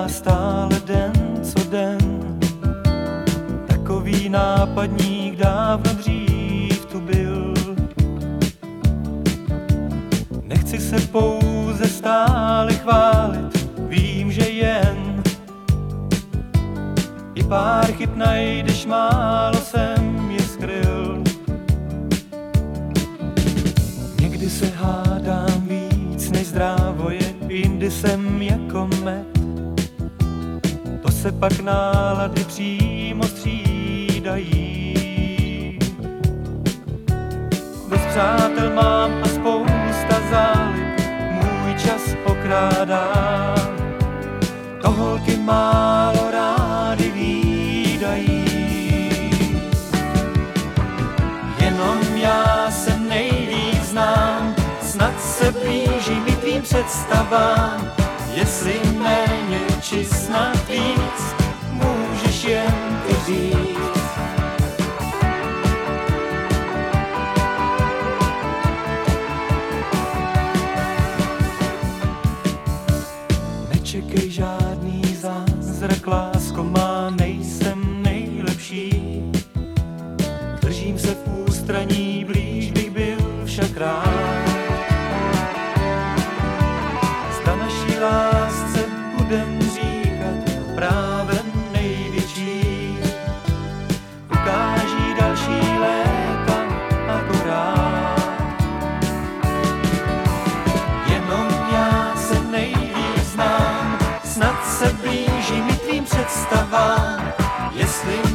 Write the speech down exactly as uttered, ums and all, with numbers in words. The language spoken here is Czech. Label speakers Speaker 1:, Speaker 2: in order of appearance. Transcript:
Speaker 1: hledá stále den co den. Takový nápadník dávno dřív tu byl. Nechci se pouze stále chválit, vím, že jen i pár chyb najdeš, málo jsem je skryl. Někdy se hádám víc než zdrávo je, jindy jsem jako med. To se pak nálady přímo střídají. Dost přátel mám a spousta zálib, můj čas okrádá. To holky málo rády vídají. Jenom já se nejvíc znám, snad se blíží mi tvým představám. Jestli méně či snad víc, můžeš jen ty říct. Nečekej žádný zázrak, lásko má, nejsem nejlepší. Držím se v ústraní, blíž bych byl však rád. Zda naší lásce budem říkat právě největší. Ukáží další léta akorát. Jenom já se nejvíc znám, snad se blíží mi tvým představám. Jestli